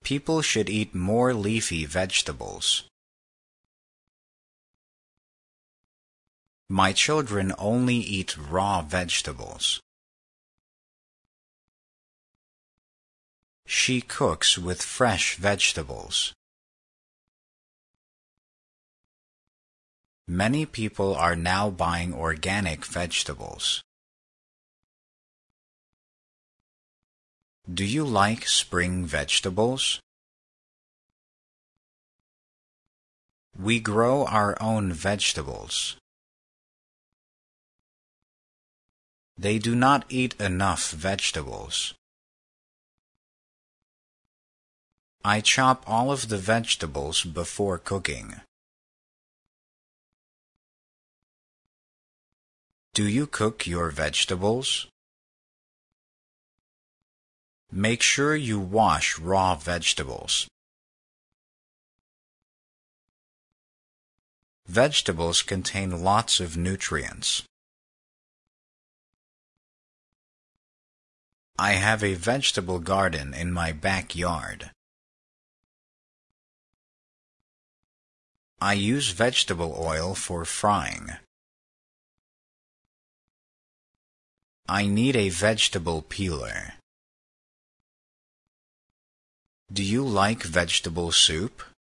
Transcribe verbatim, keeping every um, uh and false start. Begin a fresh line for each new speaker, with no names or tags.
People should eat more leafy vegetables. My children only eat raw vegetables. She cooks with fresh vegetables. Many people are now buying organic vegetables. Do you like spring vegetables? We grow our own vegetables. They do not eat enough vegetables. I chop all of the vegetables before cooking. Do you cook your vegetables? Make sure you wash raw vegetables. Vegetables contain lots of nutrients. I have a vegetable garden in my backyard. I use vegetable oil for frying. I need a vegetable peeler. Do you like vegetable soup?